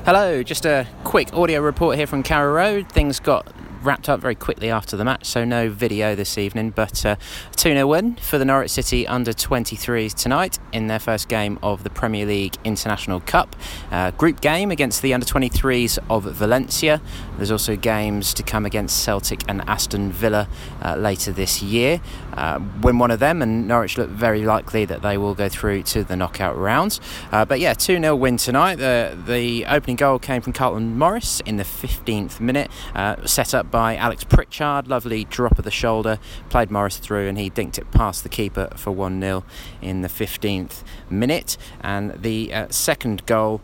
Hello, just a quick audio report here from Carrow Road. Things got wrapped up very quickly after the match, so no video this evening, but a 2-0 win for the Norwich City under-23s tonight in their first game of the Premier League International Cup. Group game against the under-23s of Valencia. There's also games to come against Celtic and Aston Villa later this year. Win one of them and Norwich look very likely that they will go through to the knockout rounds. But yeah, 2-0 win tonight. The opening goal came from Carlton Morris in the 15th minute, set up by Alex Pritchard. Lovely drop of the shoulder, played Morris through and he dinked it past the keeper for 1-0 in the 15th minute. And the second goal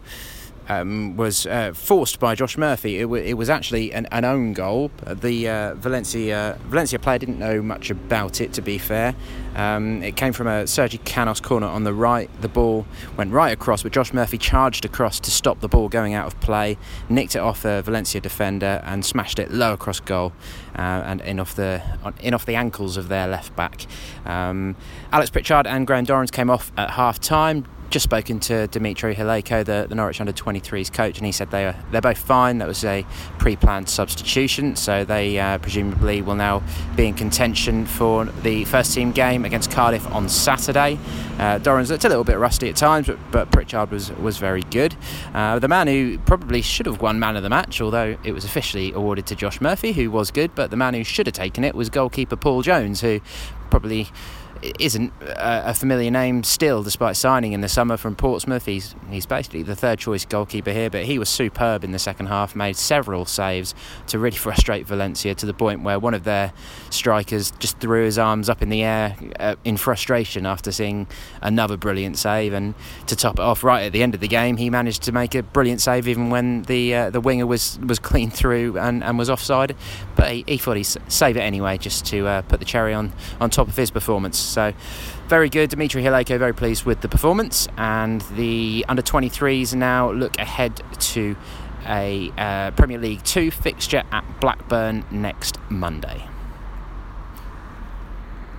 was forced by Josh Murphy. It was actually an own goal. The Valencia player didn't know much about it, to be fair. It came from a Sergi Canos corner on the right. The ball went right across, but Josh Murphy charged across to stop the ball going out of play, nicked it off a Valencia defender and smashed it low across goal and in off the ankles of their left back. Alex Pritchard and Graham Dorrans came off at half time. Just spoken to Dimitri Hileko, the Norwich under-23s coach, and he said they're both fine. That was a pre-planned substitution, so they presumably will now be in contention for the first team game against Cardiff on Saturday. Dorrans looked a little bit rusty at times, but Pritchard was very good. The man who probably should have won man of the match, although it was officially awarded to Josh Murphy, who was good, but the man who should have taken it was goalkeeper Paul Jones, who probably isn't a familiar name still, despite signing in the summer from Portsmouth. He's basically the third choice goalkeeper here, but he was superb in the second half, made several saves to really frustrate Valencia, to the point where one of their strikers just threw his arms up in the air in frustration after seeing another brilliant save. And to top it off, right at the end of the game, he managed to make a brilliant save even when the winger was clean through and was offside, but he thought he'd save it anyway, just to put the cherry on top of his performance. So very good. Dimitri Hileko very pleased with the performance, and the under-23s now look ahead to a Premier League 2 fixture at Blackburn next Monday.